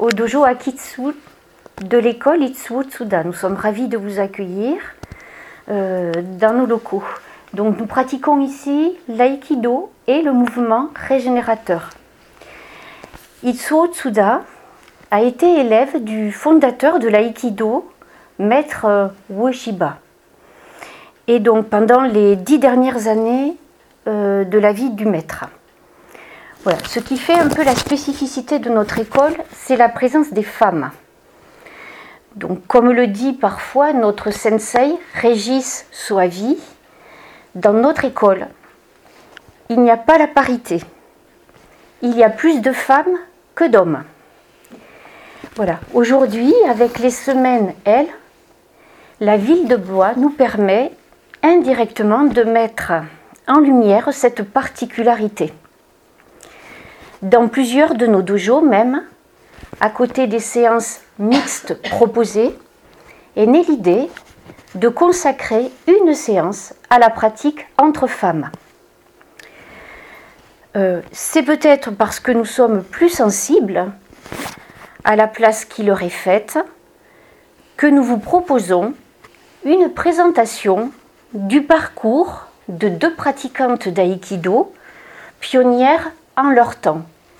au dojo Akitsu de l'école Itsuo Tsuda. Nous sommes ravis de vous accueillir dans nos locaux. Donc nous pratiquons ici l'aïkido et le mouvement régénérateur. Itsuo Tsuda a été élève du fondateur de l'aïkido, maître Ueshiba. Et donc pendant les 10 dernières années de la vie du maître. Voilà. Ce qui fait un peu la spécificité de notre école, c'est la présence des femmes. Donc, comme le dit parfois notre sensei, Régis Soavi, dans notre école, il n'y a pas la parité. Il y a plus de femmes que d'hommes. Voilà. Aujourd'hui, avec les semaines L, la ville de Blois nous permet indirectement de mettre en lumière cette particularité. Dans plusieurs de nos dojos même, à côté des séances mixtes proposées, est née l'idée de consacrer une séance à la pratique entre femmes. C'est peut-être parce que nous sommes plus sensibles à la place qui leur est faite que nous vous proposons une présentation du parcours de 2 pratiquantes d'aïkido, pionnières en leur temps.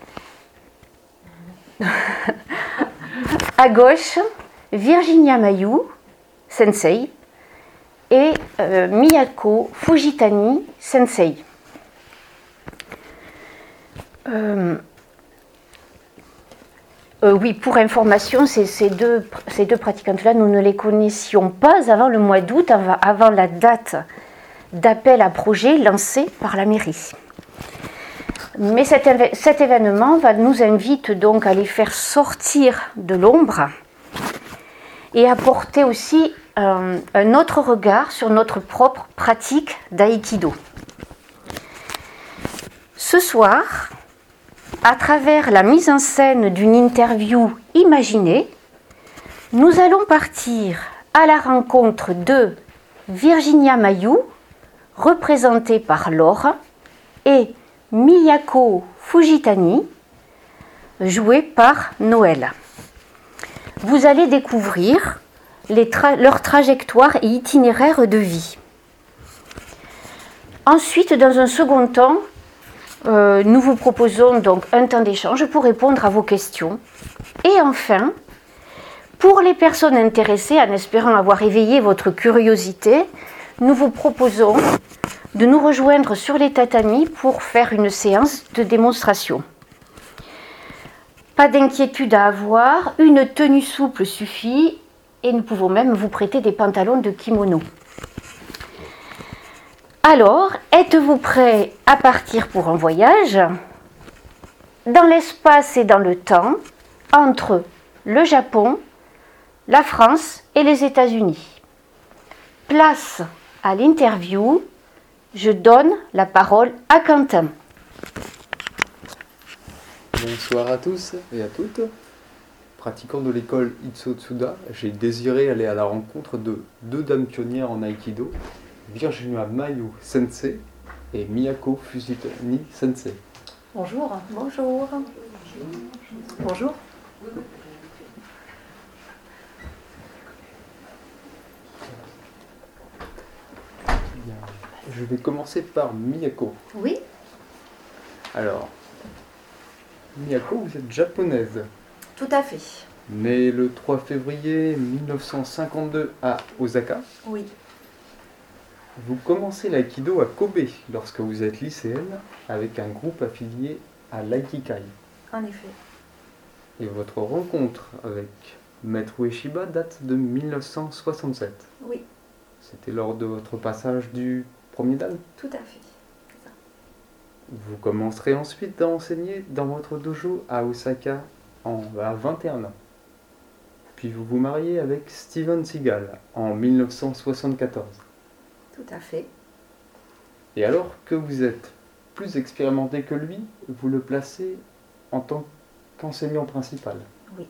À gauche, Virginia Mayu, sensei, et Miyako Fujitani, sensei. Oui, pour information, ces deux pratiquantes-là, nous ne les connaissions pas avant le mois d'août, avant la date d'appel à projet lancée par la mairie. Mais cet événement nous invite donc à les faire sortir de l'ombre et apporter aussi un autre regard sur notre propre pratique d'aïkido. Ce soir, à travers la mise en scène d'une interview imaginée, nous allons partir à la rencontre de Virginia Mayu, représentée par Laure, et Miyako Fujitani, jouée par Noël. Vous allez découvrir leur trajectoire et itinéraire de vie. Ensuite, dans un second temps, nous vous proposons donc un temps d'échange pour répondre à vos questions. Et enfin, pour les personnes intéressées, en espérant avoir éveillé votre curiosité, nous vous proposons de nous rejoindre sur les tatamis pour faire une séance de démonstration. Pas d'inquiétude à avoir, une tenue souple suffit et nous pouvons même vous prêter des pantalons de kimono. Alors, êtes-vous prêts à partir pour un voyage dans l'espace et dans le temps entre le Japon, la France et les États-Unis? Place à l'interview. Je donne la parole à Quentin. Bonsoir à tous et à toutes. Pratiquant de l'école Itsuo Tsuda, j'ai désiré aller à la rencontre de 2 dames pionnières en aïkido, Virginia Mayu sensei et Miyako Fujitani sensei. Bonjour. Bonjour. Bonjour. Je vais commencer par Miyako. Oui. Alors, Miyako, vous êtes japonaise. Tout à fait. Née le 3 février 1952 à Osaka. Oui. Vous commencez l'aïkido à Kobe lorsque vous êtes lycéenne avec un groupe affilié à l'Aikikai. En effet. Et votre rencontre avec Maître Ueshiba date de 1967. Oui. C'était lors de votre passage du premier dan. Tout à fait. C'est ça. Vous commencerez ensuite à enseigner dans votre dojo à Osaka à 21 ans. Puis vous vous mariez avec Steven Seagal en 1974. Tout à fait. Et alors que vous êtes plus expérimenté que lui, vous le placez en tant qu'enseignant principal. Oui.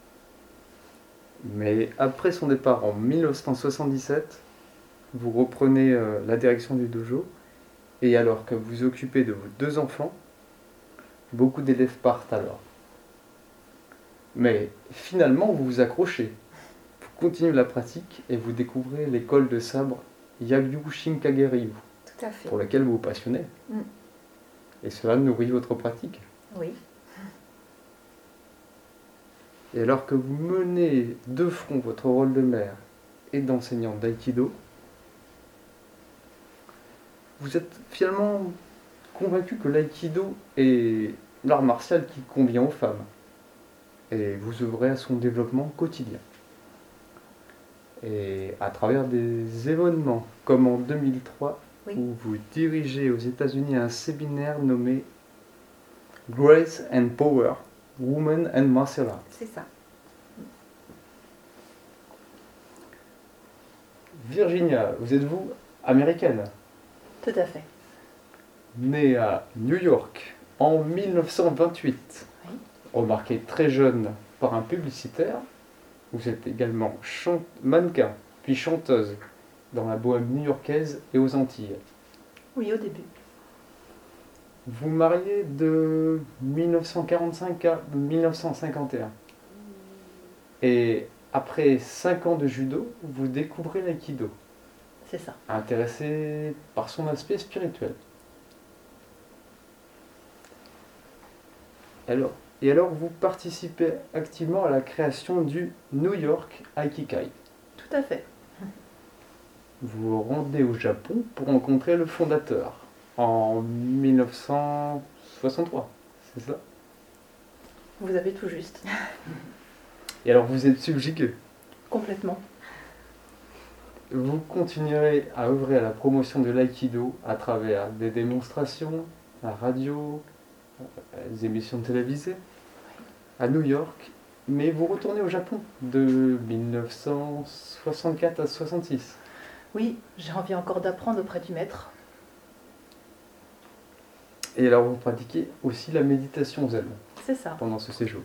Mais après son départ en 1977, vous reprenez la direction du dojo, et alors que vous vous occupez de vos 2 enfants, beaucoup d'élèves partent alors. Mais finalement, vous vous accrochez. Vous continuez la pratique et vous découvrez l'école de sabre Yagyu Shinkageryu, Tout à fait. pour laquelle vous vous passionnez. Mm. Et cela nourrit votre pratique. Oui. Et alors que vous menez de front votre rôle de mère et d'enseignante d'aïkido, vous êtes finalement convaincu que l'aïkido est l'art martial qui convient aux femmes. Et vous œuvrez à son développement quotidien. Et à travers des événements, comme en 2003, Oui. où vous dirigez aux États-Unis un séminaire nommé Grace and Power, Women and Martial Arts. C'est ça. Virginia, vous êtes-vous américaine? Tout à fait. Née à New York en 1928, Oui. remarquée très jeune par un publicitaire, vous êtes également mannequin, puis chanteuse dans la bohème new-yorkaise et aux Antilles. Oui, au début. Vous mariez de 1945 à 1951. Et après 5 ans de judo, vous découvrez l'aïkido, C'est ça. intéressé par son aspect spirituel. Et alors, vous participez activement à la création du New York Aikikai. Tout à fait. Vous vous rendez au Japon pour rencontrer le fondateur en 1963, c'est ça? Vous avez tout juste. Et alors vous êtes subjugué. Complètement. Vous continuerez à œuvrer à la promotion de l'aïkido à travers des démonstrations, la radio, des émissions télévisées, à New York, mais vous retournez au Japon de 1964 à 66. Oui, j'ai envie encore d'apprendre auprès du maître. Et alors vous pratiquez aussi la méditation zen C'est ça. pendant ce séjour.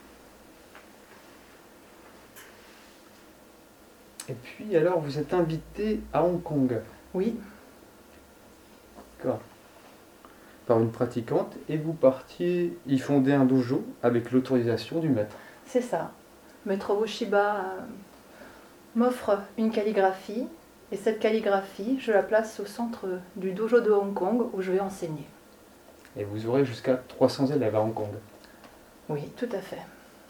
Et puis alors vous êtes invité à Hong Kong. Oui, D'accord. Par une pratiquante et vous partiez y fonder un dojo avec l'autorisation du maître. c'est ça. Maître Woshiba m'offre une calligraphie et cette calligraphie, je la place au centre du dojo de Hong Kong où je vais enseigner. Et vous aurez jusqu'à 300 élèves à Hong Kong. Oui, tout à fait.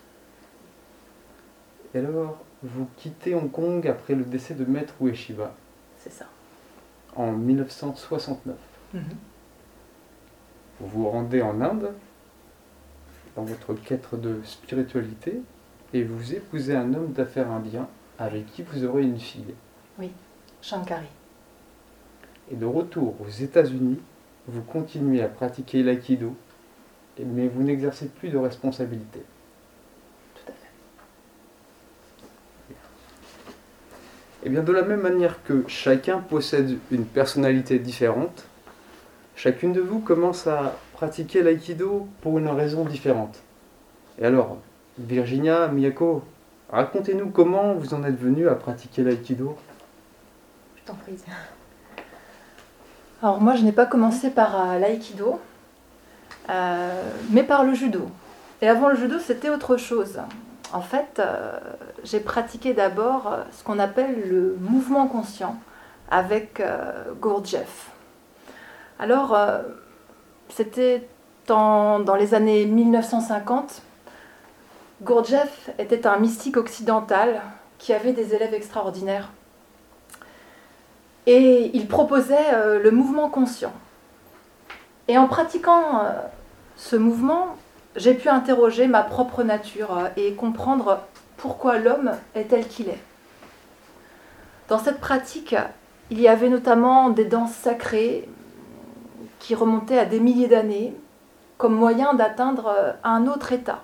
Et alors, vous quittez Hong Kong après le décès de Maître Ueshiba C'est ça. en 1969. Mhm. Vous vous rendez en Inde dans votre quête de spiritualité et vous épousez un homme d'affaires indien avec qui vous aurez une fille. Shankari. Et de retour aux États-Unis, vous continuez à pratiquer l'aïkido, mais vous n'exercez plus de responsabilité. Tout à fait. Et bien de la même manière que chacun possède une personnalité différente, chacune de vous commence à pratiquer l'aïkido pour une raison différente. Et alors, Virginia, Miyako, racontez-nous comment vous en êtes venue à pratiquer l'aïkido. Je t'en prie. Alors moi, je n'ai pas commencé par l'aïkido, mais par le judo. Et avant le judo, c'était autre chose. En fait, j'ai pratiqué d'abord ce qu'on appelle le mouvement conscient avec Gurdjieff. Alors, c'était dans les années 1950. Gurdjieff était un mystique occidental qui avait des élèves extraordinaires. Et il proposait le mouvement conscient. Et en pratiquant ce mouvement, j'ai pu interroger ma propre nature et comprendre pourquoi l'homme est tel qu'il est. Dans cette pratique, il y avait notamment des danses sacrées qui remontaient à des milliers d'années, comme moyen d'atteindre un autre état.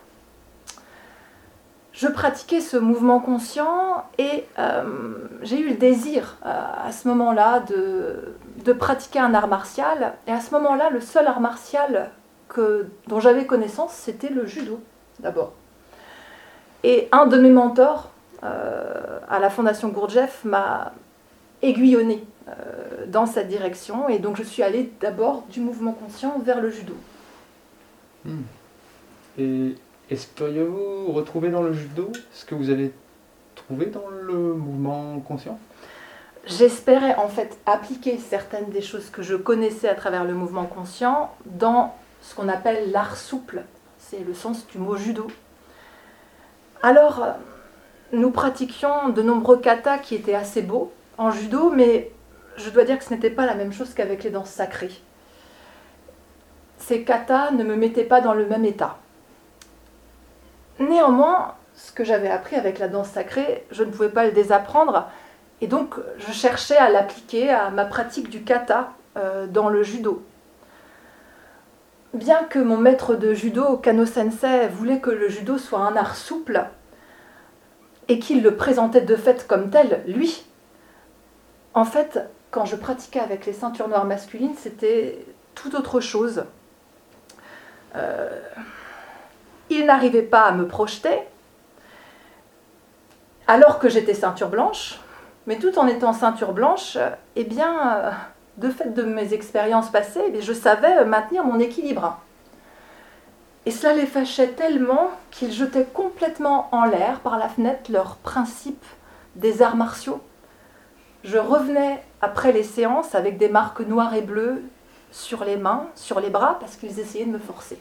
Je pratiquais ce mouvement conscient et j'ai eu le désir à ce moment-là de pratiquer un art martial. Et à ce moment-là, le seul art martial dont j'avais connaissance, c'était le judo, d'abord. Et un de mes mentors à la Fondation Gurdjieff m'a aiguillonnée dans cette direction. Et donc je suis allée d'abord du mouvement conscient vers le judo. Et Espériez-vous retrouver dans le judo ce que vous avez trouvé dans le mouvement conscient? J'espérais en fait appliquer certaines des choses que je connaissais à travers le mouvement conscient dans ce qu'on appelle l'art souple. C'est le sens du mot judo. Alors, nous pratiquions de nombreux katas qui étaient assez beaux en judo, mais je dois dire que ce n'était pas la même chose qu'avec les danses sacrées. Ces katas ne me mettaient pas dans le même état. Néanmoins, ce que j'avais appris avec la danse sacrée, je ne pouvais pas le désapprendre, et donc je cherchais à l'appliquer à ma pratique du kata dans le judo. Bien que mon maître de judo, Kano Sensei, voulait que le judo soit un art souple, et qu'il le présentait de fait comme tel, lui, en fait, quand je pratiquais avec les ceintures noires masculines, c'était tout autre chose. Il n'arrivait pas à me projeter, alors que j'étais ceinture blanche, mais tout en étant ceinture blanche, eh bien, de fait de mes expériences passées, eh bien, je savais maintenir mon équilibre. Et cela les fâchait tellement qu'ils jetaient complètement en l'air par la fenêtre leurs principes des arts martiaux. Je revenais après les séances avec des marques noires et bleues sur les mains, sur les bras, parce qu'ils essayaient de me forcer.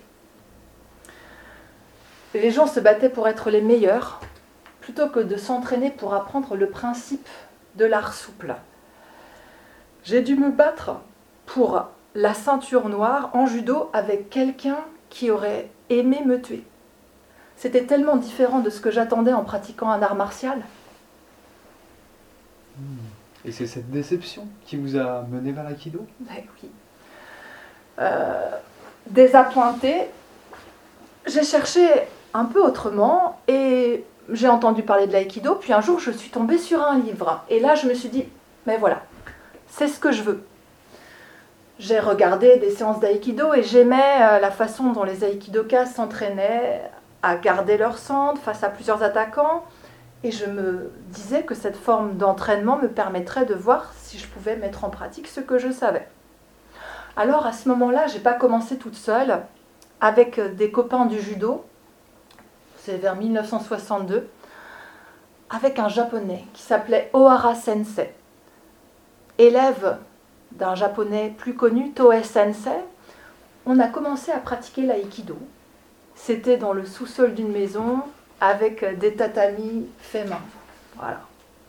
Les gens se battaient pour être les meilleurs, plutôt que de s'entraîner pour apprendre le principe de l'art souple. J'ai dû me battre pour la ceinture noire en judo avec quelqu'un qui aurait aimé me tuer. C'était tellement différent de ce que j'attendais en pratiquant un art martial. Et c'est cette déception qui vous a mené vers l'aïkido? Ben oui. Désappointée, j'ai cherché un peu autrement et j'ai entendu parler de l'aïkido, puis un jour je suis tombée sur un livre et là je me suis dit, mais voilà, c'est ce que je veux. J'ai regardé des séances d'aïkido et j'aimais la façon dont les aïkidokas s'entraînaient à garder leur centre face à plusieurs attaquants, et je me disais que cette forme d'entraînement me permettrait de voir si je pouvais mettre en pratique ce que je savais. Alors à ce moment-là, je n'ai pas commencé toute seule, avec des copains du judo, c'est vers 1962, avec un japonais qui s'appelait Ohara Sensei, élève d'un japonais plus connu, Toe Sensei. On a commencé à pratiquer l'aïkido. C'était dans le sous-sol d'une maison avec des tatamis faits main. Voilà.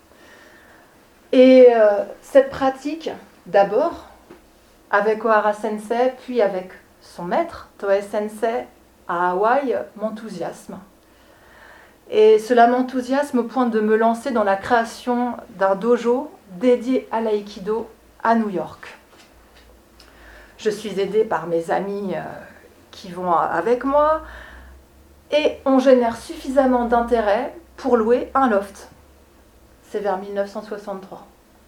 Et cette pratique, d'abord, avec Ohara Sensei, puis avec son maître, Toe Sensei, à Hawaï, m'enthousiasme. Et cela m'enthousiasme au point de me lancer dans la création d'un dojo dédié à l'aïkido à New York. Je suis aidée par mes amis qui vont avec moi et on génère suffisamment d'intérêt pour louer un loft. C'est vers 1963.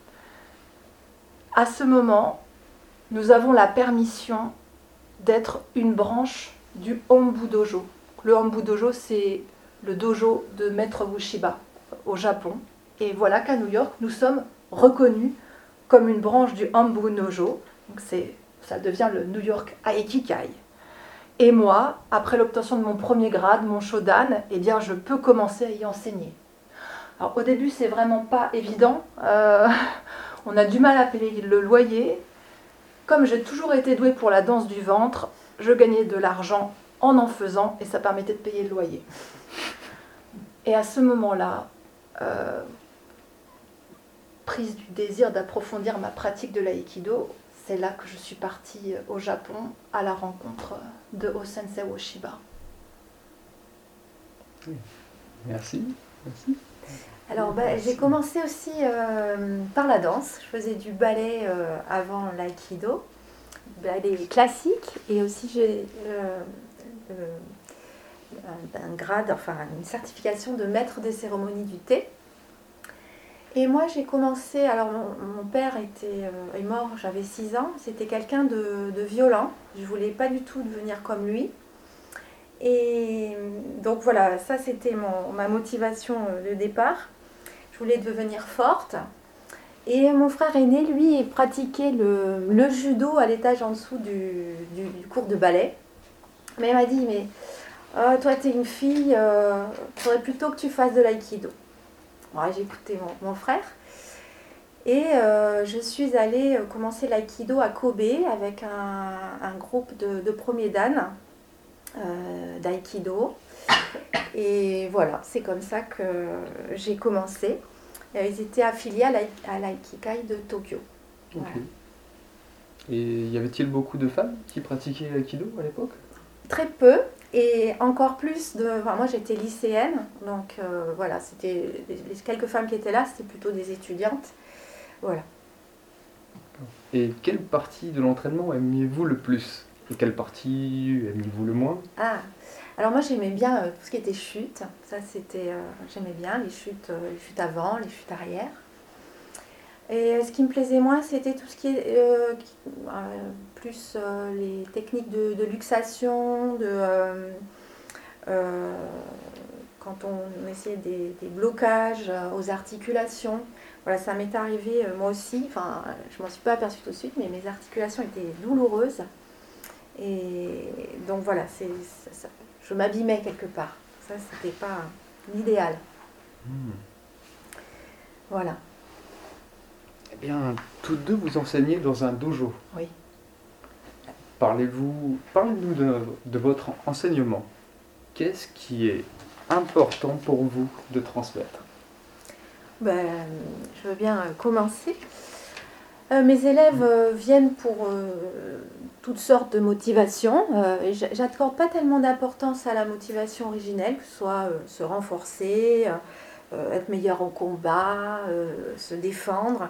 À ce moment, nous avons la permission d'être une branche du Hombu Dojo. Le Hombu Dojo, c'est le dojo de Maître Bushiba au Japon. Et voilà qu'à New York, nous sommes reconnus comme une branche du Hombu Dojo. Donc ça devient le New York Aikikai. Et moi, après l'obtention de mon premier grade, mon Shodan, eh bien, je peux commencer à y enseigner. Alors au début, c'est vraiment pas évident. On a du mal à payer le loyer. Comme j'ai toujours été douée pour la danse du ventre, je gagnais de l'argent en faisant et ça permettait de payer le loyer. Et à ce moment-là, prise du désir d'approfondir ma pratique de l'aïkido, c'est là que je suis partie au Japon à la rencontre de O-sensei Ueshiba. Merci. Merci. Alors, j'ai commencé aussi par la danse. Je faisais du ballet avant l'aïkido, ballet classique, et aussi j'ai un grade, enfin une certification de maître des cérémonies du thé. Et moi, j'ai commencé. Alors, mon père est mort, j'avais 6 ans. C'était quelqu'un de violent. Je ne voulais pas du tout devenir comme lui. Et donc, voilà, ça, c'était ma motivation de départ. Je voulais devenir forte. Et mon frère aîné, lui, il pratiquait le judo à l'étage en dessous du cours de ballet. Mais il m'a dit, mais Toi, tu es une fille, il faudrait plutôt que tu fasses de l'aïkido. Ouais, j'ai écouté mon frère. Et je suis allée commencer l'aïkido à Kobe avec un groupe de premiers dan d'aïkido. Et voilà, c'est comme ça que j'ai commencé. Ils étaient affiliés à l'Aikikai de Tokyo. Ok. Voilà. Et y avait-il beaucoup de femmes qui pratiquaient l'aïkido à l'époque? Très peu, et encore plus de... Enfin, moi j'étais lycéenne, donc voilà, c'était les quelques femmes qui étaient là, c'était plutôt des étudiantes. Voilà. Et quelle partie de l'entraînement aimiez-vous le plus? Et quelle partie aimiez-vous le moins? Ah, alors moi j'aimais bien tout ce qui était chute. Ça c'était, j'aimais bien les chutes avant, les chutes arrière. Et ce qui me plaisait moins, c'était tout ce qui est plus les techniques de luxation, quand on essayait des blocages aux articulations. Voilà, ça m'est arrivé moi aussi. Enfin, je m'en suis pas aperçue tout de suite, mais mes articulations étaient douloureuses. Et donc voilà, je m'abîmais quelque part. Ça, c'était pas l'idéal. Voilà. Eh bien, toutes deux vous enseignez dans un dojo. Oui. Parlez-nous de votre enseignement. Qu'est-ce qui est important pour vous de transmettre? Ben, je veux bien commencer. Mes élèves viennent pour toutes sortes de motivations. J'accorde pas tellement d'importance à la motivation originelle, que ce soit se renforcer, être meilleur au combat, se défendre.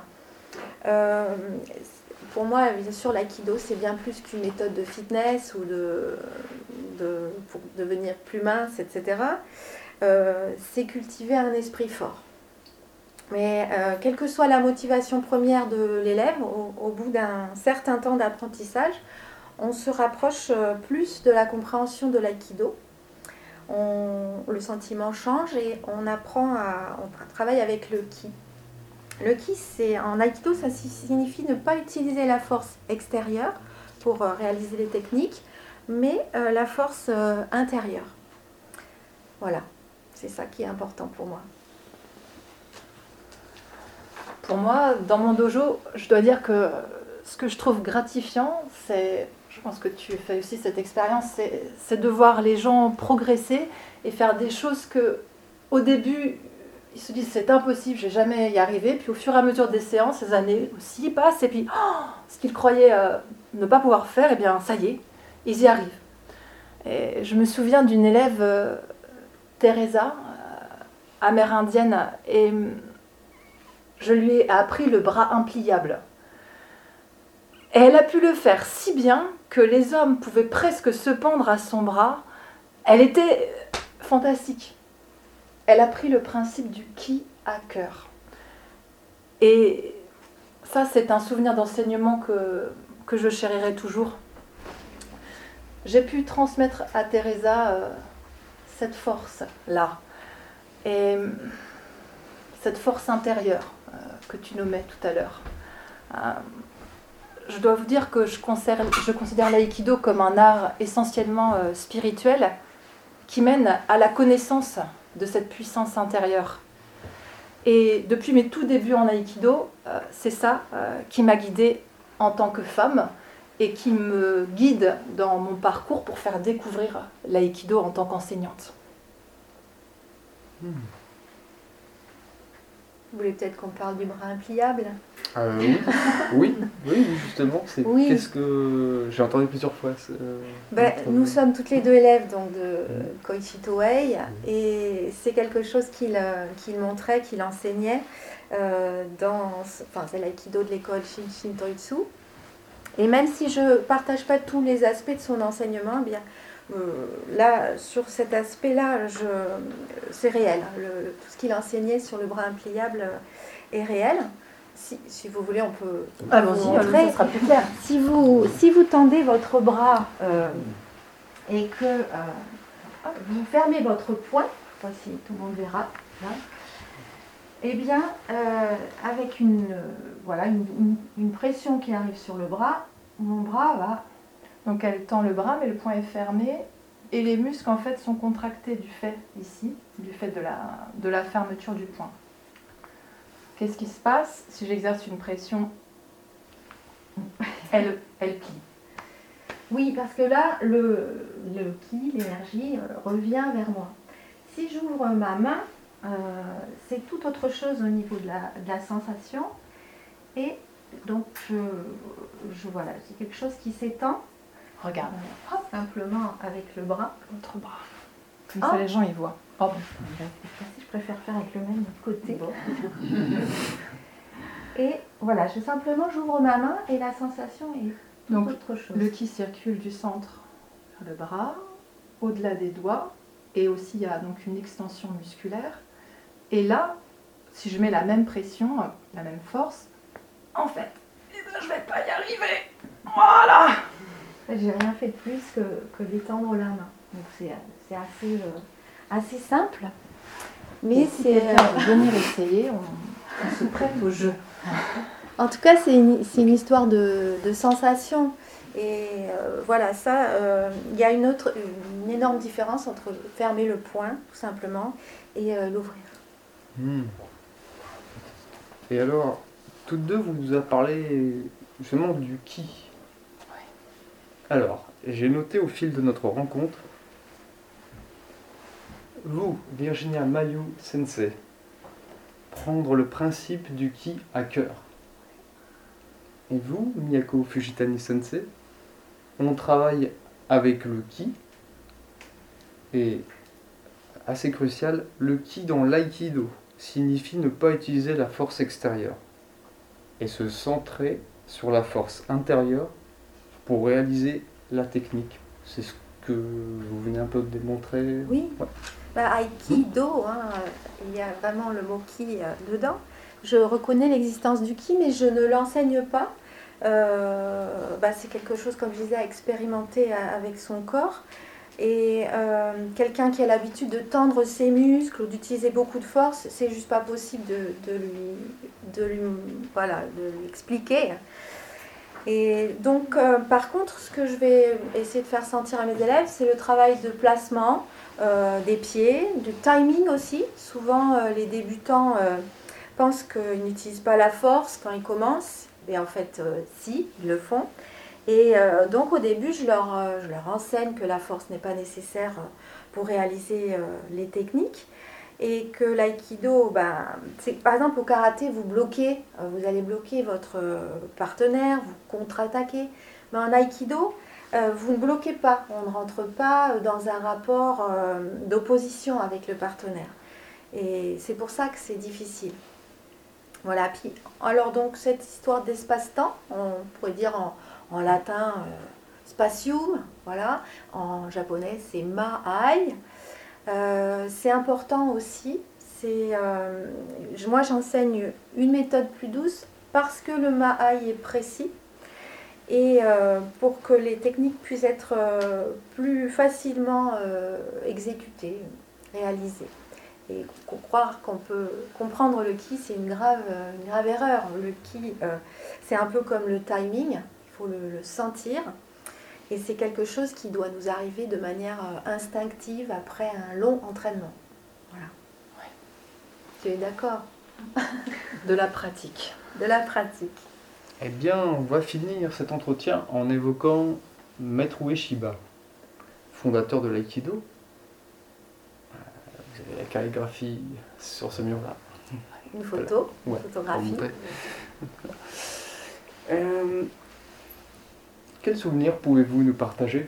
Pour moi, bien sûr, l'aïkido, c'est bien plus qu'une méthode de fitness ou pour devenir plus mince, etc. C'est cultiver un esprit fort. Mais quelle que soit la motivation première de l'élève, au bout d'un certain temps d'apprentissage, on se rapproche plus de la compréhension de l'aïkido. Le sentiment change et on travaille avec le ki. Le ki, en aïkido, ça signifie ne pas utiliser la force extérieure pour réaliser les techniques, mais la force intérieure. Voilà, c'est ça qui est important pour moi. Pour moi, dans mon dojo, je dois dire que ce que je trouve gratifiant, je pense que tu fais aussi cette expérience, c'est de voir les gens progresser et faire des choses que, au début, ils se disent c'est impossible, je vais jamais y arriver. Puis au fur et à mesure des séances, ces années aussi passent, et puis ce qu'ils croyaient ne pas pouvoir faire, eh bien ça y est, ils y arrivent. Et je me souviens d'une élève, Teresa, amérindienne, et je lui ai appris le bras impliable. Et elle a pu le faire si bien que les hommes pouvaient presque se pendre à son bras. Elle était fantastique. Elle a pris le principe du ki à cœur. Et ça, c'est un souvenir d'enseignement que je chérirai toujours. J'ai pu transmettre à Teresa cette force-là. Et cette force intérieure que tu nommais tout à l'heure. Je dois vous dire que je considère l'aïkido comme un art essentiellement spirituel qui mène à la connaissance de cette puissance intérieure. Et depuis mes tout débuts en aïkido, c'est ça qui m'a guidée en tant que femme et qui me guide dans mon parcours pour faire découvrir l'aïkido en tant qu'enseignante. Vous voulez peut-être qu'on parle du bras impliable? Oui, justement. Oui. Qu'est-ce que j'ai entendu plusieurs fois Nous sommes toutes les deux élèves donc, de Koichi Toei, et c'est quelque chose qu'il montrait, qu'il enseignait c'est l'aïkido de l'école Shintoitsu. Et même si je ne partage pas tous les aspects de son enseignement, eh bien, là, sur cet aspect-là, c'est réel. Tout ce qu'il enseignait sur le bras impliable est réel. Si vous voulez, on peut vous montrer. Ça sera plus clair. Si vous tendez votre bras et que vous fermez votre poing, voici, tout le monde verra, là, eh bien, avec une pression qui arrive sur le bras, mon bras va... Donc elle tend le bras, mais le poing est fermé. et les muscles en fait sont contractés du fait de la fermeture du poing. Qu'est-ce qui se passe si j'exerce une pression? Elle plie. Oui, parce que là, le ki, l'énergie, revient vers moi. Si j'ouvre ma main, c'est tout autre chose au niveau de la sensation. Et donc, voilà, c'est quelque chose qui s'étend. Regarde. Simplement avec le bras. L'autre bras. Comme ça, les gens, ils voient. Oh. Je préfère faire avec le même côté. Bon. Et voilà, simplement j'ouvre ma main et la sensation est donc autre chose. Le ki circule du centre vers le bras, au-delà des doigts, et aussi il y a donc une extension musculaire. Et là, si je mets la même pression, la même force, en fait, je vais pas y arriver. Voilà. J'ai rien fait de plus que d'étendre la main. Donc c'est assez simple. Mais c'est venir essayer, on se prête au jeu. En tout cas, c'est une histoire de sensation. Et voilà, ça, il y a une énorme différence entre fermer le poing, tout simplement, et l'ouvrir. Et alors, toutes deux, vous nous avez parlé justement du ki. Ouais. Alors, j'ai noté au fil de notre rencontre, vous, Virginia Mayu Sensei, prendre le principe du ki à cœur. Et vous, Miyako Fujitani Sensei, on travaille avec le ki, et assez crucial, le ki dans l'aïkido signifie ne pas utiliser la force extérieure et se centrer sur la force intérieure pour réaliser la technique. C'est ce que vous venez un peu de démontrer. Oui, ouais. Aikido, il y a vraiment le mot ki dedans. Je reconnais l'existence du ki, mais je ne l'enseigne pas. C'est quelque chose, comme je disais, à expérimenter avec son corps. Et quelqu'un qui a l'habitude de tendre ses muscles ou d'utiliser beaucoup de force, c'est juste pas possible de lui expliquer. Et donc, par contre, ce que je vais essayer de faire sentir à mes élèves, c'est le travail de placement des pieds, du timing aussi. Souvent, les débutants pensent qu'ils n'utilisent pas la force quand ils commencent, mais en fait, si, ils le font. Et donc au début, je leur enseigne que la force n'est pas nécessaire pour réaliser les techniques et que l'aïkido, par exemple au karaté, vous allez bloquer votre partenaire, vous contre-attaquez. Mais en aïkido, vous ne bloquez pas, on ne rentre pas dans un rapport d'opposition avec le partenaire. Et c'est pour ça que c'est difficile. Voilà, puis alors donc cette histoire d'espace-temps, on pourrait dire en latin spatium, voilà. En japonais c'est ma'ai. C'est important aussi. Moi j'enseigne une méthode plus douce parce que le ma'ai est précis et pour que les techniques puissent être plus facilement exécutées, réalisées. Et croire qu'on peut comprendre le ki, c'est une grave erreur. Le ki, c'est un peu comme le timing, il faut le sentir. Et c'est quelque chose qui doit nous arriver de manière instinctive après un long entraînement. Voilà. Ouais. Tu es d'accord? De la pratique. De la pratique. Eh bien, on va finir cet entretien en évoquant Maître Ueshiba, fondateur de l'aïkido. Vous avez la calligraphie sur ce mur-là. Une photo, ouais, une photographie. Quels souvenirs pouvez-vous nous partager?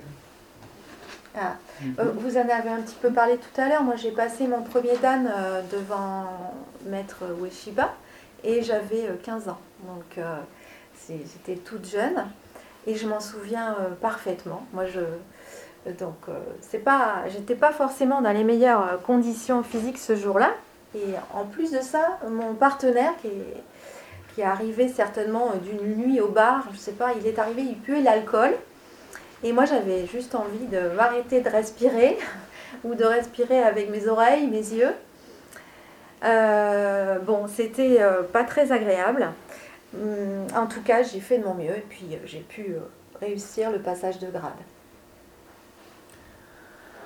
Vous en avez un petit peu parlé tout à l'heure. Moi, j'ai passé mon premier dan devant Maître Ueshiba et j'avais 15 ans. Donc, j'étais toute jeune et je m'en souviens parfaitement. Moi, j'étais pas forcément dans les meilleures conditions physiques ce jour-là. Et en plus de ça, mon partenaire qui est arrivé certainement d'une nuit au bar, je sais pas, il est arrivé, il puait l'alcool. Et moi, j'avais juste envie de m'arrêter de respirer ou de respirer avec mes oreilles, mes yeux. C'était pas très agréable. En tout cas, j'ai fait de mon mieux et puis j'ai pu réussir le passage de grade.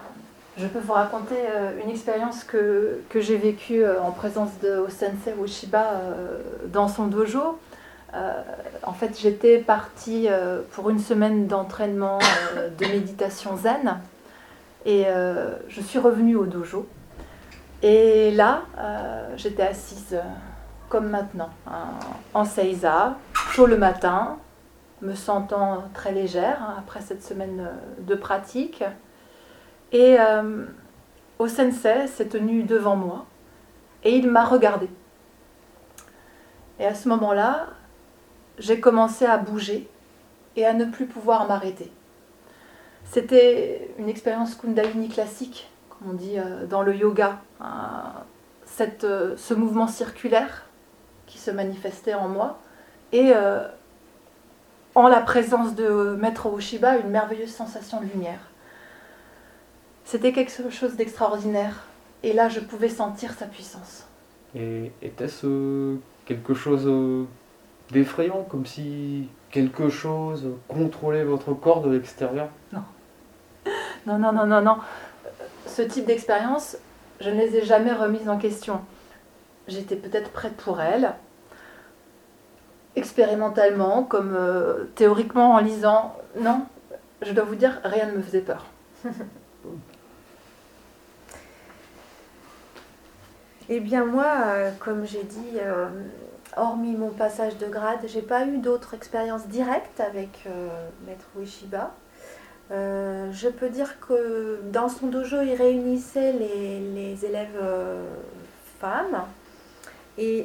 Je peux vous raconter une expérience que j'ai vécue en présence de Sensei Ueshiba dans son dojo. En fait, j'étais partie pour une semaine d'entraînement de méditation zen et je suis revenue au dojo. Et là, j'étais assise comme maintenant, en seiza, tôt le matin, me sentant très légère après cette semaine de pratique. Et au sensei s'est tenu devant moi et il m'a regardée. Et à ce moment-là, j'ai commencé à bouger et à ne plus pouvoir m'arrêter. C'était une expérience Kundalini classique, comme on dit dans le yoga. Ce mouvement circulaire qui se manifestait en moi. Et en la présence de Maître Ueshiba, une merveilleuse sensation de lumière. C'était quelque chose d'extraordinaire. Et là, je pouvais sentir sa puissance. Et était-ce quelque chose d'effrayant, comme si quelque chose contrôlait votre corps de l'extérieur? Non. Ce type d'expérience, je ne les ai jamais remises en question. J'étais peut-être prête pour elle, expérimentalement, comme théoriquement en lisant. Non, je dois vous dire, rien ne me faisait peur. Eh bien moi, comme j'ai dit, hormis mon passage de grade, j'ai pas eu d'autres expériences directes avec Maître Ueshiba. Je peux dire que dans son dojo, il réunissait les élèves femmes et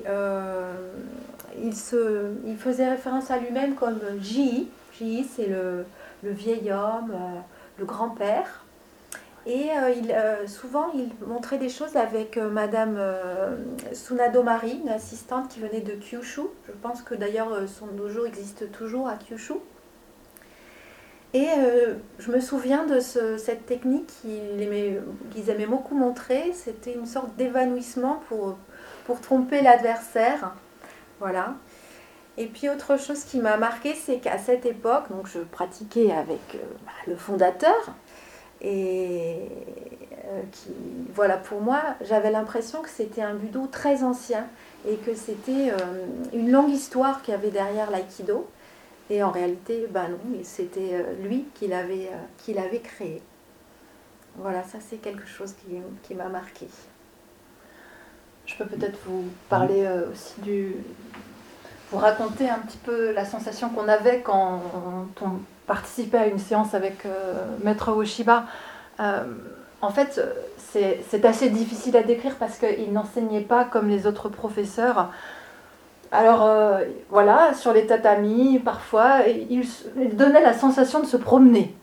il faisait référence à lui-même comme Ji. Ji, c'est le vieil homme, le grand-père. Et souvent, il montrait des choses avec Madame Tsunado Mari, une assistante qui venait de Kyushu. Je pense que d'ailleurs son dojo existe toujours à Kyushu. Et je me souviens de cette technique qu'ils aimaient beaucoup montrer. C'était une sorte d'évanouissement pour tromper l'adversaire. Voilà. Et puis autre chose qui m'a marqué, c'est qu'à cette époque, donc je pratiquais avec le fondateur. Et voilà, pour moi, j'avais l'impression que c'était un budo très ancien et que c'était une longue histoire qu'il y avait derrière l'aïkido. Et en réalité, non, c'était lui qui l'avait créé. Voilà, ça c'est quelque chose qui m'a marqué. Je peux peut-être vous parler aussi vous raconter un petit peu la sensation qu'on avait quand on participait à une séance avec Maître Ueshiba. En fait, c'est assez difficile à décrire parce qu'il n'enseignait pas comme les autres professeurs. Alors voilà, sur les tatamis, parfois, il donnait la sensation de se promener,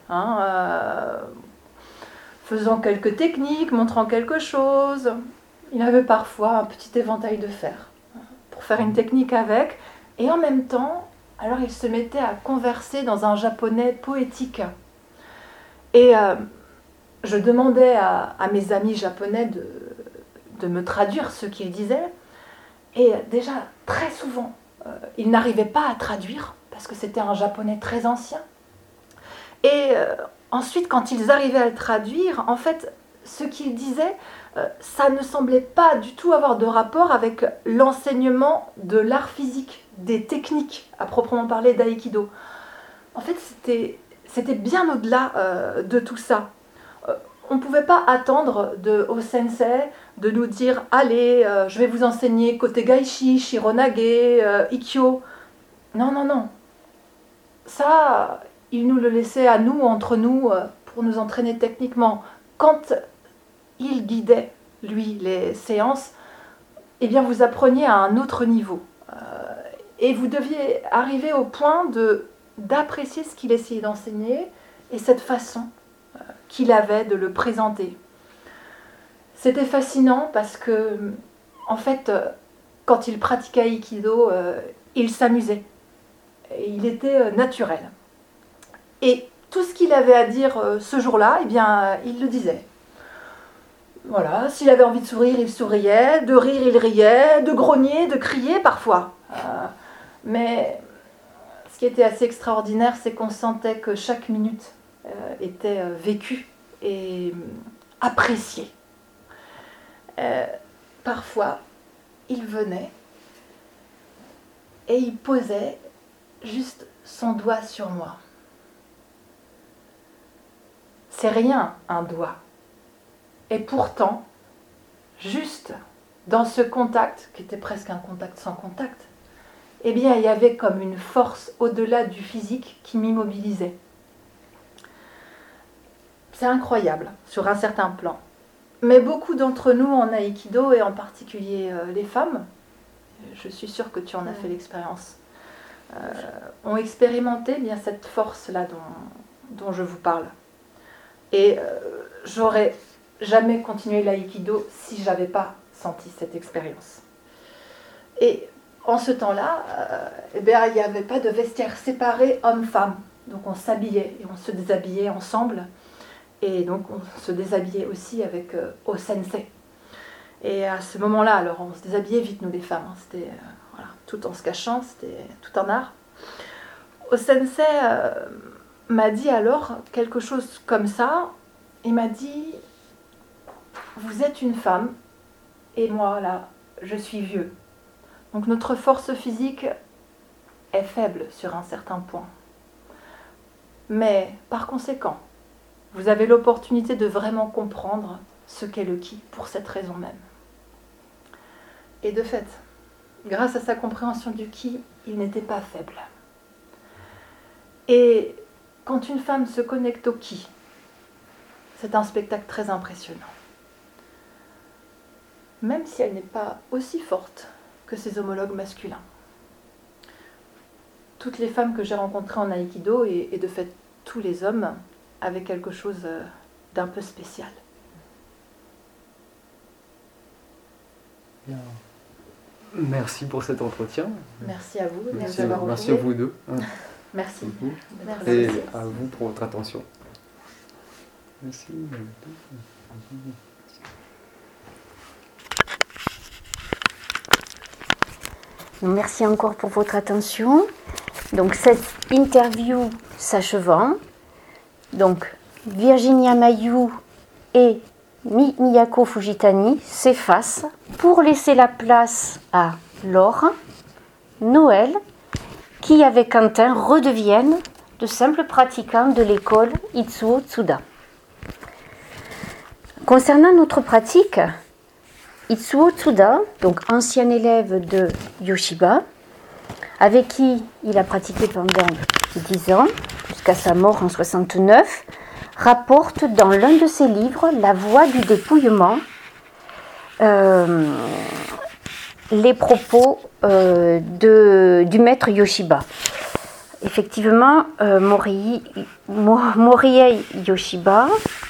faisant quelques techniques, montrant quelque chose. Il avait parfois un petit éventail de fer pour faire une technique avec. Et en même temps, alors il se mettait à converser dans un japonais poétique. Et je demandais à mes amis japonais de me traduire ce qu'il disait. Et déjà, très souvent, ils n'arrivaient pas à traduire, parce que c'était un japonais très ancien. Et ensuite, quand ils arrivaient à le traduire, en fait, ce qu'ils disaient, ça ne semblait pas du tout avoir de rapport avec l'enseignement de l'art physique, des techniques, à proprement parler d'aïkido. En fait, c'était bien au-delà de tout ça. On ne pouvait pas attendre au sensei de nous dire « Allez, je vais vous enseigner Kotegaishi, Shironage, Ikkyo ». Non. Ça, il nous le laissait à nous, entre nous, pour nous entraîner techniquement. Quand il guidait, lui, les séances, eh bien, vous appreniez à un autre niveau. Et vous deviez arriver au point d'apprécier ce qu'il essayait d'enseigner et cette façon qu'il avait de le présenter. C'était fascinant parce que, en fait, quand il pratiquait Aikido, il s'amusait. Il était naturel. Et tout ce qu'il avait à dire ce jour-là, eh bien, il le disait. Voilà, s'il avait envie de sourire, il souriait, de rire, il riait, de grogner, de crier parfois. Mais ce qui était assez extraordinaire, c'est qu'on sentait que chaque minute était vécue et apprécié. Parfois, il venait et il posait juste son doigt sur moi. C'est rien, un doigt. Et pourtant, juste dans ce contact, qui était presque un contact sans contact, eh bien, il y avait comme une force au-delà du physique qui m'immobilisait. C'est incroyable, sur un certain plan. Mais beaucoup d'entre nous en aïkido, et en particulier les femmes, je suis sûre que tu en as fait l'expérience, ont expérimenté bien cette force-là dont je vous parle. Et j'aurais jamais continué l'aïkido si je n'avais pas senti cette expérience. Et en ce temps-là, il n'y avait pas de vestiaire séparé homme-femme. Donc on s'habillait et on se déshabillait ensemble. Et donc on se déshabillait aussi avec O-sensei. Et à ce moment-là, alors on se déshabillait vite nous les femmes, hein, c'était voilà, tout en se cachant, c'était tout un art. O-sensei m'a dit alors quelque chose comme ça. Il m'a dit, vous êtes une femme et moi là, je suis vieux. Donc notre force physique est faible sur un certain point. Mais par conséquent, vous avez l'opportunité de vraiment comprendre ce qu'est le ki pour cette raison même. Et de fait, grâce à sa compréhension du ki, il n'était pas faible. Et quand une femme se connecte au ki, c'est un spectacle très impressionnant. Même si elle n'est pas aussi forte que ses homologues masculins. Toutes les femmes que j'ai rencontrées en aïkido, et de fait tous les hommes, avaient quelque chose d'un peu spécial. Bien. Merci pour cet entretien. Merci à vous de nous Merci, avoir merci à retrouvés. vous deux. Merci. Merci. Et Merci. à vous pour votre attention. Merci. Merci encore pour votre attention. Donc cette interview s'achevant, donc Virginia Mayou et Miyako Fujitani s'effacent pour laisser la place à Laure, Noël, qui avec Quentin redeviennent de simples pratiquants de l'école Itsuo Tsuda. Concernant notre pratique, Itsuo Tsuda, donc ancien élève de Yoshiba, avec qui il a pratiqué pendant 10 ans, jusqu'à sa mort en 69, rapporte dans l'un de ses livres, La voie du dépouillement, les propos du maître Yoshiba. Effectivement, Morihei Yoshiba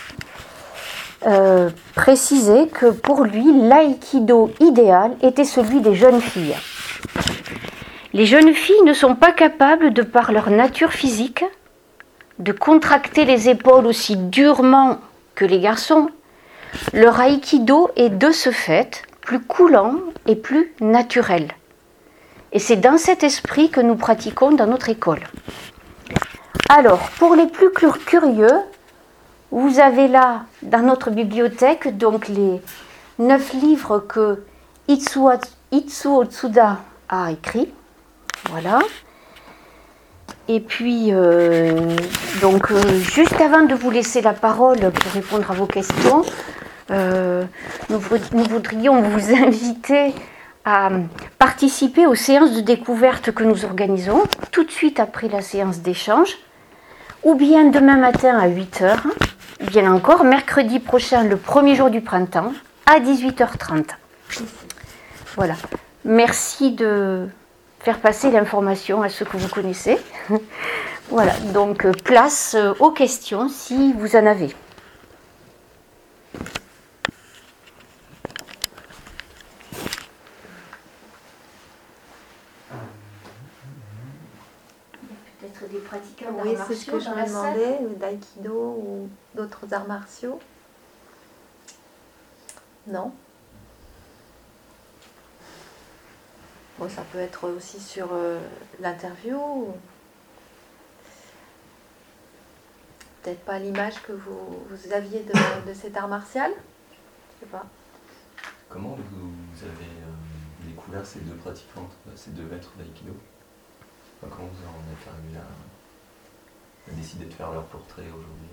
précisait que pour lui, l'aïkido idéal était celui des jeunes filles. Les jeunes filles ne sont pas capables, de par leur nature physique, de contracter les épaules aussi durement que les garçons. Leur aïkido est de ce fait plus coulant et plus naturel. Et c'est dans cet esprit que nous pratiquons dans notre école. Alors, pour les plus curieux, vous avez là, dans notre bibliothèque, donc les 9 livres que Itsuo Tsuda a écrits. Voilà. Et puis, juste avant de vous laisser la parole pour répondre à vos questions, nous voudrions vous inviter à participer aux séances de découverte que nous organisons tout de suite après la séance d'échange, ou bien demain matin à 8h, bien encore mercredi prochain, le premier jour du printemps, à 18h30. Voilà. Merci de faire passer l'information à ceux que vous connaissez. Voilà, donc place aux questions si vous en avez. Peut-être des pratiquants d'arts Oui, martiaux c'est ce que je dans me la salle. demandais, d'aïkido ou d'autres arts martiaux. Non. Bon, ça peut être aussi sur l'interview. peut-être pas l'image que vous aviez de cet art martial. Je sais pas. Comment vous avez découvert ces deux pratiquantes, ces deux maîtres d'aïkido? Enfin, comment vous en êtes arrivé à décider de faire leur portrait aujourd'hui?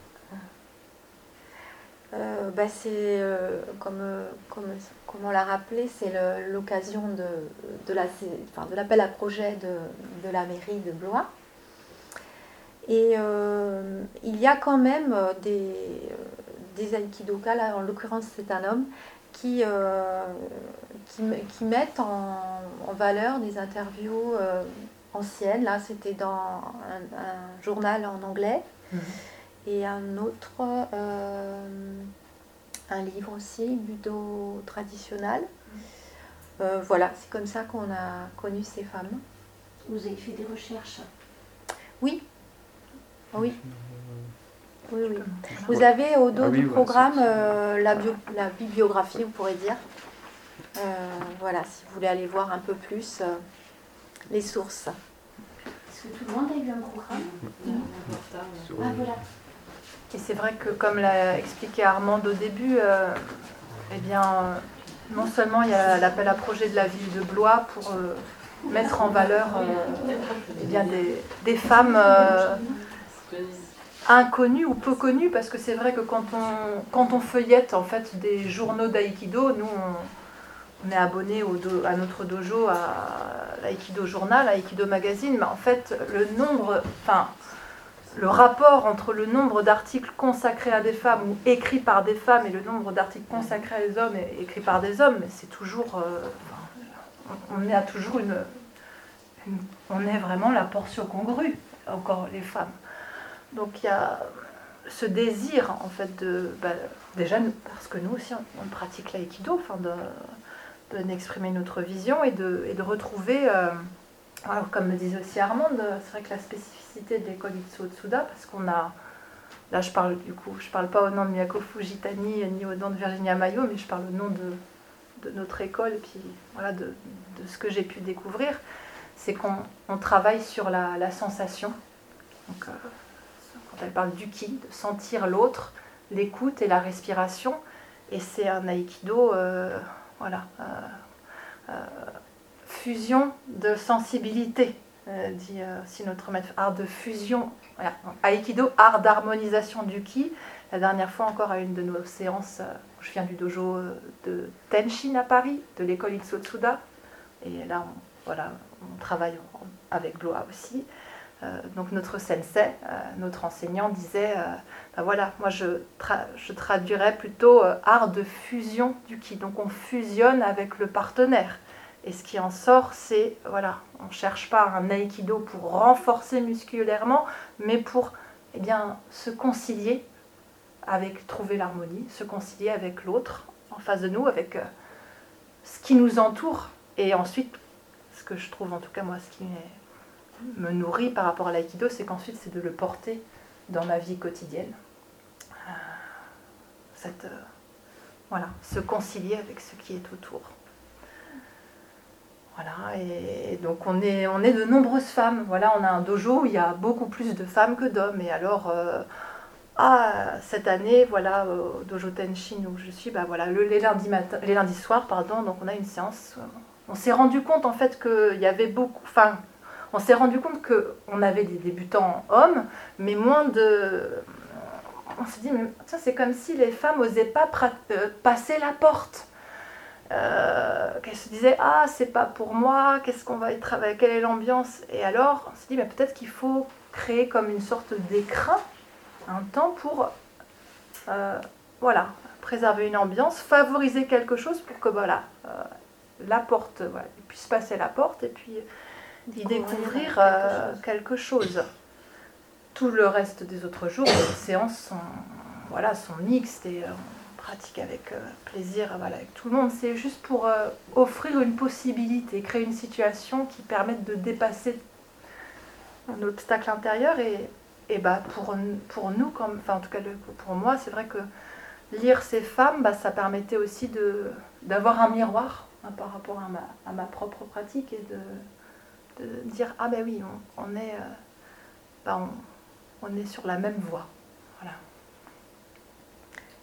C'est comme on l'a rappelé, c'est l'occasion de l'appel à projet de la mairie de Blois. Et il y a quand même des aïkidokas, là en l'occurrence c'est un homme, qui mettent en valeur des interviews anciennes. Là c'était dans un journal en anglais. Et un autre, un livre aussi, Budo traditionnel. Voilà, c'est comme ça qu'on a connu ces femmes. Vous avez fait des recherches? Oui. Oui. Oui, oui. Vous avez au dos du programme la bibliographie, vous pourrez dire. Voilà, si vous voulez aller voir un peu plus les sources. Est-ce que tout le monde a eu un programme? Ah, voilà. Et c'est vrai que, comme l'a expliqué Armand au début, non seulement il y a l'appel à projet de la ville de Blois pour mettre en valeur des femmes inconnues ou peu connues, parce que c'est vrai que quand on feuillette en fait des journaux d'aïkido, nous on est abonné à notre dojo, à l'Aïkido Journal, à l'Aïkido Magazine, mais en fait le rapport entre le nombre d'articles consacrés à des femmes ou écrits par des femmes et le nombre d'articles consacrés à des hommes et écrits par des hommes, c'est toujours, on est toujours on est vraiment la portion congrue, encore les femmes. Donc il y a ce désir en fait déjà parce que nous aussi on pratique l'aïkido, d'exprimer notre vision et de retrouver. Alors, comme me disait aussi Armand, c'est vrai que la spécificité de l'école Itsuo Tsuda, parce qu'on a, là je parle pas au nom de Miyako Fujitani ni au nom de Virginia Mayo, mais je parle au nom de notre école, et puis voilà, de ce que j'ai pu découvrir, c'est qu'on travaille sur la sensation. Donc, quand elle parle du ki, de sentir l'autre, l'écoute et la respiration, et c'est un aïkido, fusion de sensibilité, dit si notre maître, art de fusion, voilà. Aïkido, art d'harmonisation du ki. La dernière fois encore à une de nos séances, je viens du dojo de Tenshin à Paris, de l'école Itsuo Tsuda, et là on travaille avec Blois aussi. Donc notre sensei, notre enseignant disait, moi je traduirais plutôt art de fusion du ki, donc on fusionne avec le partenaire. Et ce qui en sort, c'est, on ne cherche pas un aïkido pour renforcer musculairement, mais pour se concilier trouver l'harmonie, se concilier avec l'autre en face de nous, avec ce qui nous entoure. Et ensuite, ce que je trouve, en tout cas moi, ce qui me nourrit par rapport à l'aïkido, c'est qu'ensuite, c'est de le porter dans ma vie quotidienne. Se concilier avec ce qui est autour. Voilà, et donc on est de nombreuses femmes. Voilà, on a un dojo où il y a beaucoup plus de femmes que d'hommes. Et alors, cette année, au dojo Tenshin où je suis, les lundis soirs, donc on a une séance. On s'est rendu compte en fait qu'il y avait on s'est rendu compte qu'on avait des débutants hommes, mais moins de. On s'est dit, mais ça c'est comme si les femmes n'osaient pas passer la porte. Qu'elle se disait, c'est pas pour moi, qu'est-ce qu'on va y travailler, quelle est l'ambiance? Et alors on s'est dit, mais peut-être qu'il faut créer comme une sorte d'écrin, un temps pour préserver une ambiance, favoriser quelque chose pour que la porte, ils puissent passer la porte et puis y découvrir quelque chose. Tout le reste des autres jours, les séances sont mixtes et pratique avec plaisir avec tout le monde. C'est juste pour offrir une possibilité, créer une situation qui permette de dépasser un obstacle intérieur et pour nous, en tout cas pour moi, c'est vrai que lire ces femmes, ça permettait aussi d'avoir un miroir par rapport à ma propre pratique et de dire oui, on est sur la même voie.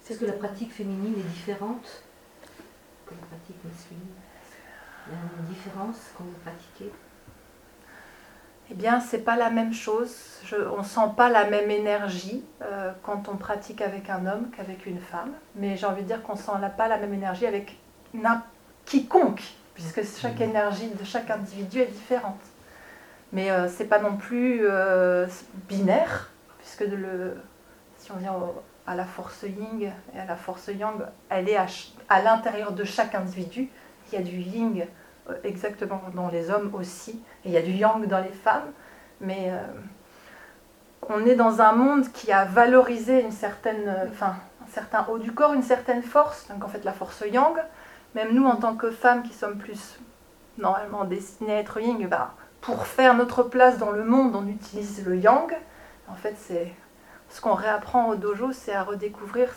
Est-ce que la pratique féminine est différente que la pratique masculine? Il y a une différence quand vous pratiquez? Eh bien, c'est pas la même chose. On sent pas la même énergie quand on pratique avec un homme qu'avec une femme. Mais j'ai envie de dire qu'on sent pas la même énergie avec quiconque, puisque chaque énergie de chaque individu est différente. Mais c'est pas non plus binaire, puisque si on vient à la force yin et à la force yang, elle est à l'intérieur de chaque individu. Il y a du yin exactement dans les hommes aussi, et il y a du yang dans les femmes, mais on est dans un monde qui a valorisé un certain haut du corps, une certaine force, donc en fait la force yang. Même nous en tant que femmes qui sommes plus normalement destinées à être yin, pour faire notre place dans le monde, on utilise le yang. En fait, c'est ce qu'on réapprend au dojo, c'est à redécouvrir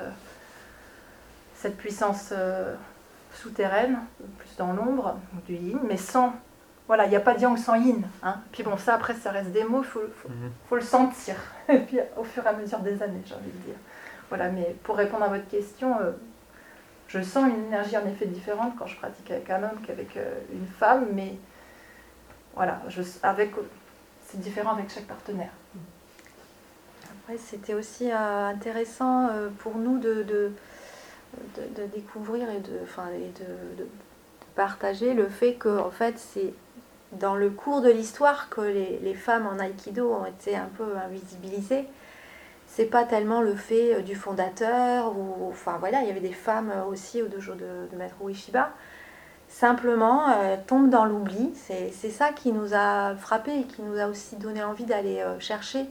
cette puissance souterraine, plus dans l'ombre, du yin, mais sans... Voilà, il n'y a pas de yang sans yin. Hein. Puis bon, ça après, ça reste des mots, il faut le sentir. Et puis au fur et à mesure des années, j'ai envie de dire. Voilà, mais pour répondre à votre question, je sens une énergie en effet différente quand je pratique avec un homme qu'avec une femme, mais voilà, c'est différent avec chaque partenaire. Après, c'était aussi intéressant pour nous de découvrir et de partager le fait que en fait, c'est dans le cours de l'histoire que les femmes en aïkido ont été un peu invisibilisées. C'est pas tellement le fait du fondateur, enfin voilà, il y avait des femmes aussi au dojo de Maître Ueshiba. Simplement, tombent dans l'oubli. C'est ça qui nous a frappés et qui nous a aussi donné envie d'aller chercher.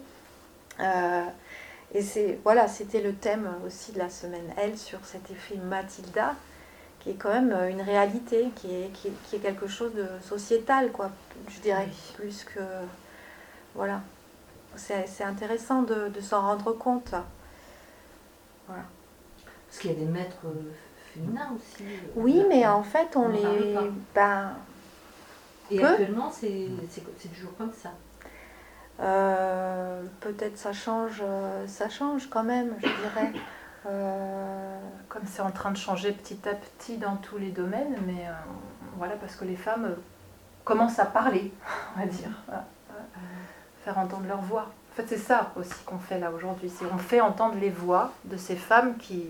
Et c'était le thème aussi de la semaine L sur cet effet Mathilda, qui est quand même une réalité, qui est quelque chose de sociétal, quoi. Je dirais plus que voilà. C'est intéressant de s'en rendre compte. Voilà. Parce qu'il y a des maîtres féminins aussi. Oui, mais en fait, on les... Et actuellement, c'est toujours comme ça. Peut-être ça change quand même, je dirais. Comme c'est en train de changer petit à petit dans tous les domaines, mais voilà, parce que les femmes commencent à parler, on va dire. Faire entendre leur voix. En fait, c'est ça aussi qu'on fait là aujourd'hui. On fait entendre les voix de ces femmes qui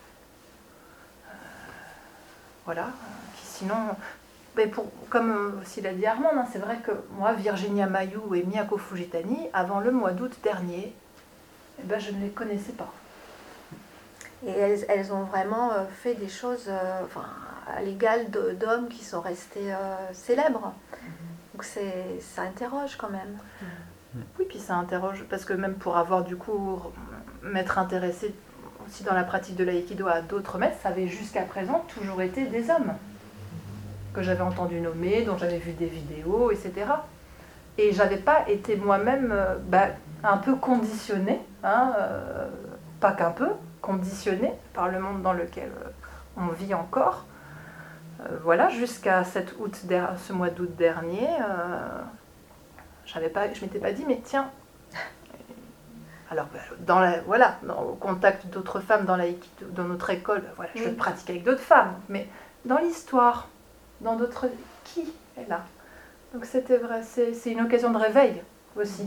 sinon... Mais comme aussi l'a dit Armand, c'est vrai que moi, Virginia Mayou et Miyako Fujitani, avant le mois d'août dernier, je ne les connaissais pas. Et elles ont vraiment fait des choses à l'égal d'hommes qui sont restés célèbres. Donc ça interroge quand même. Oui, puis ça interroge, parce que même pour avoir du coup m'être intéressée aussi dans la pratique de l'aïkido à d'autres maîtres, ça avait jusqu'à présent toujours été des hommes que j'avais entendu nommer, dont j'avais vu des vidéos, etc. Et j'avais pas été moi-même un peu conditionnée, pas qu'un peu, conditionnée par le monde dans lequel on vit encore. Voilà, jusqu'à ce mois d'août dernier, je m'étais pas dit, mais tiens, alors au contact d'autres femmes dans notre école, je vais pratiquer avec d'autres femmes, mais dans l'histoire, dans d'autres, qui est là? Donc c'était vrai, c'est une occasion de réveil aussi.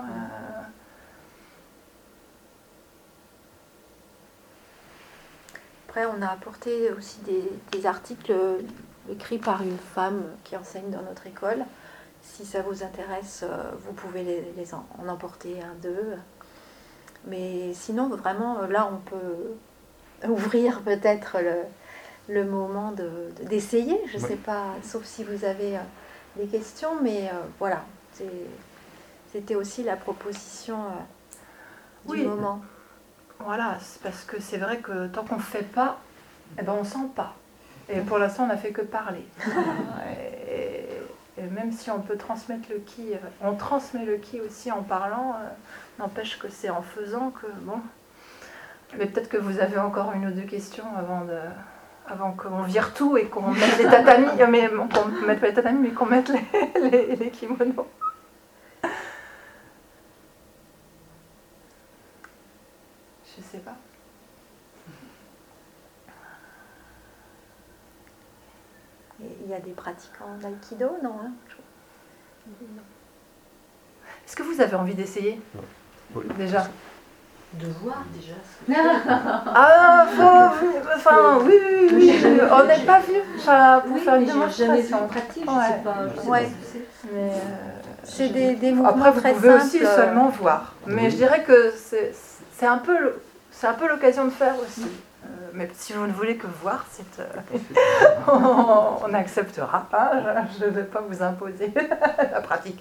Après, on a apporté aussi des articles écrits par une femme qui enseigne dans notre école. Si ça vous intéresse, vous pouvez en emporter un, deux. Mais sinon, vraiment, là, on peut ouvrir peut-être le moment d'essayer. Je ne sais pas, sauf si vous avez des questions, mais voilà. C'était aussi la proposition du moment. Voilà, c'est parce que c'est vrai que tant qu'on ne fait pas, on ne sent pas. Et pour l'instant, on n'a fait que parler. Et même si on peut transmettre le ki, on transmet le ki aussi en parlant, n'empêche que c'est en faisant que, bon... Mais peut-être que vous avez encore une ou deux questions avant qu'on vire tout et qu'on mette les tatamis, qu'on mette pas les tatamis, mais qu'on mette les kimonos. Je sais pas. il y a des pratiquants d'aïkido, non, hein? Non. Est-ce que vous avez envie d'essayer Oui. déjà? De voir déjà. Ah, enfin, oui, on n'est pas venu pour faire une Jamais vu démonstration. en pratique, je Ouais. sais pas. Je sais Ouais. pas ce que c'est. Mais, C'est des mouvements après, vous très pouvez simples. aussi seulement voir. Mais Oui. je dirais que c'est un peu l'occasion de faire aussi. Mais si vous ne voulez que voir, on acceptera. Hein, je ne vais pas vous imposer la pratique.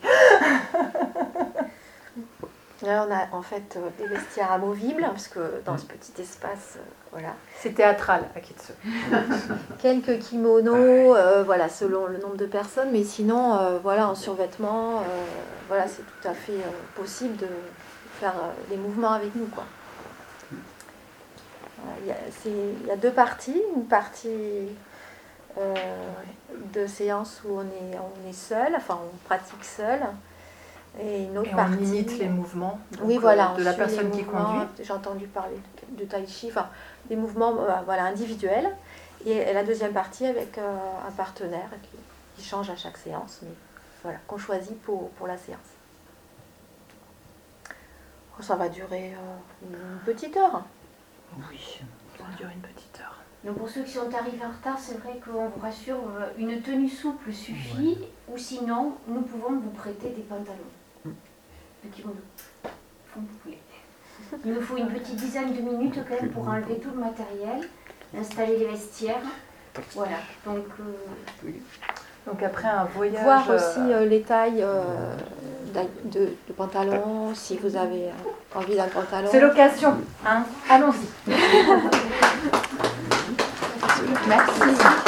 Là, on a en fait des vestiaires amovibles, parce que dans ce petit espace, voilà. C'est théâtral, Akitsu. Quelques kimonos, voilà, selon le nombre de personnes, mais sinon, voilà, en survêtement, voilà, c'est tout à fait possible de faire les mouvements avec nous, quoi. Voilà, il y a deux parties, une partie de séance où on est seul, enfin on pratique seul, et une autre Et on partie. imite les mouvements donc, Oui, voilà, de la on suit personne les qui mouvements. conduit. J'ai entendu parler de tai chi, enfin des mouvements voilà, individuels, et la deuxième partie avec un partenaire qui change à chaque séance, mais voilà, qu'on choisit pour la séance. Oh, ça va durer une petite heure. Oui, ça dure une petite heure. Donc pour ceux qui sont arrivés en retard, c'est vrai qu'on vous rassure, une tenue souple suffit, ou sinon, nous pouvons vous prêter des pantalons. De kimono. Comme vous voulez. Il nous faut une petite dizaine de minutes quand même pour enlever tout le matériel, installer les vestiaires. Voilà, donc... Donc après un voyage... Voir aussi les tailles de pantalons, si vous avez envie d'un pantalon. C'est l'occasion, hein. Allons-y. Merci.